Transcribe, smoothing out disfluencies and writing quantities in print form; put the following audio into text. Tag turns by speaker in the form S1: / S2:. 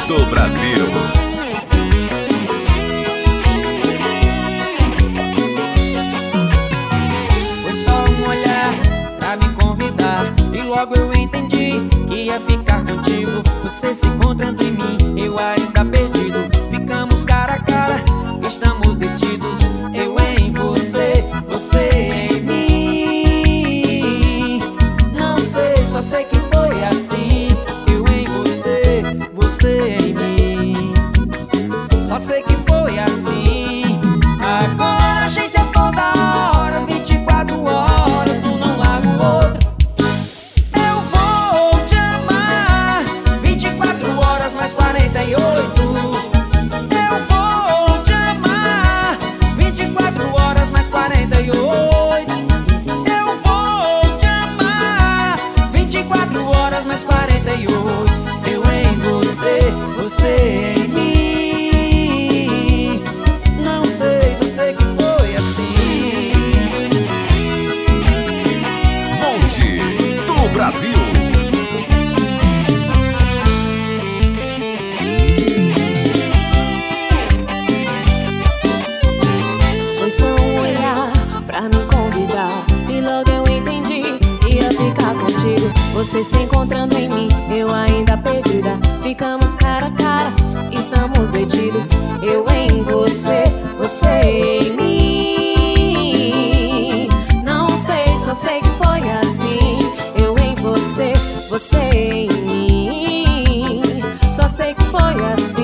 S1: do Brasil.
S2: Foi só um olhar pra me convidar e logo eu entendi que ia ficar contigo. Você se encontrando em mim, eu ainda perdido. Ficamos cara a cara, estamos detidos. Eu em você, você em mim. Não sei, só sei que foi assim. Eu em você, você em mim. Só sei que foi assim. Agora a gente é toda hora, 24 horas, um não larga o outro. Eu vou te amar 24 horas mais 48. Eu vou te amar 24 horas mais 48. Eu vou te amar 24 horas mais 48. Eu em você, você em mim. Não sei, só sei que foi assim.
S1: Bonde do Brasil.
S3: Foi só um olhar pra me convidar e logo eu entendi que ia ficar contigo. Você se encontrando em mim, eu ainda perdida. Ficamos cara a cara, estamos detidos. Eu em você, você em mim. Não sei, só sei que foi assim. Eu em você, você em mim. Só sei que foi assim.